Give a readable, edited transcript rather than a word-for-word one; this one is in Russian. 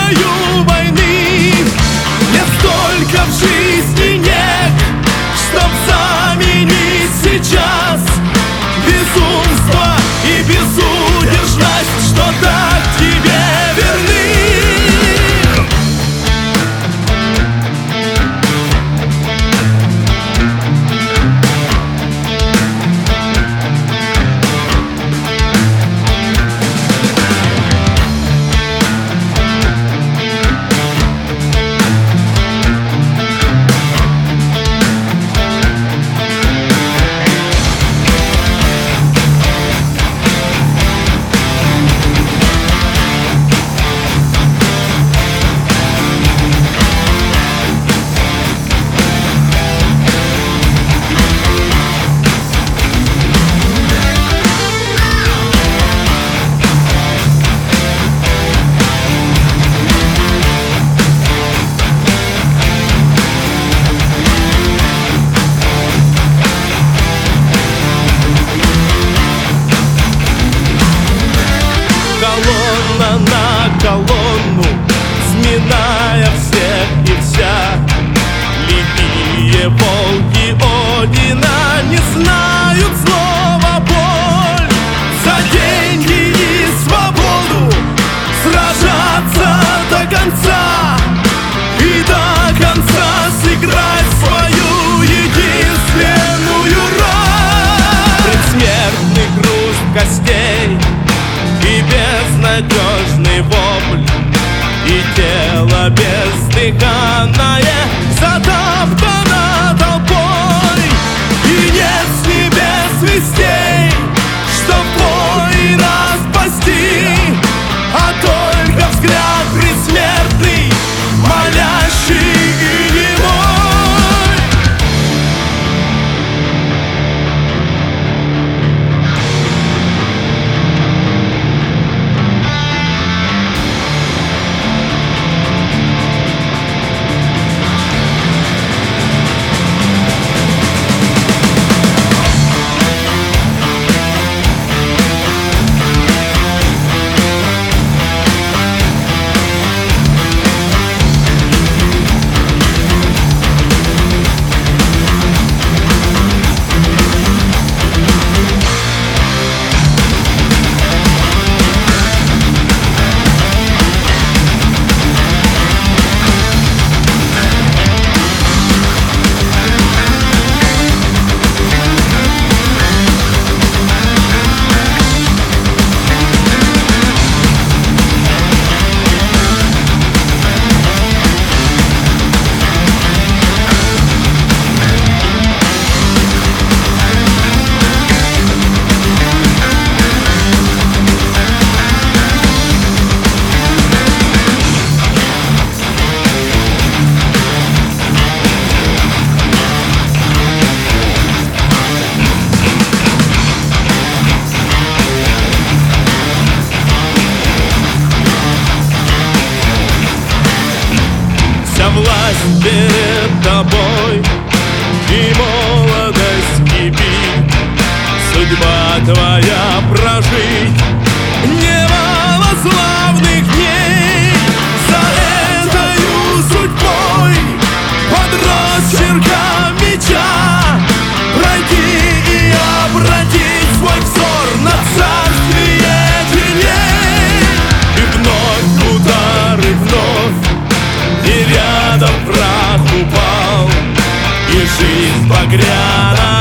краю войны. Нет столько в жизни нет, чтоб заменить сейчас безумство и безудержность, что так тебе верны. Колонна на колонну, сминая всех и вся. Лихие волки Одина не знают слова боль. За деньги и свободу сражаться до конца и до конца сыграть свою единственную роль. Предсмертный груз костей и безнадежный вопль, и тело бездыханное затоптано толпой. И нет с небес вестей, чтоб воина спасти, а только взгляд предсмертный, молящий и немой. Власть перед тобой, и молодость кипит. Судьба твоя прожить немало славных дней. За этою судьбой под росчерком меча пройти и обратить свой взор на царствие теней. И вновь удары, вновь и рядом прах упал, и жизнь багряна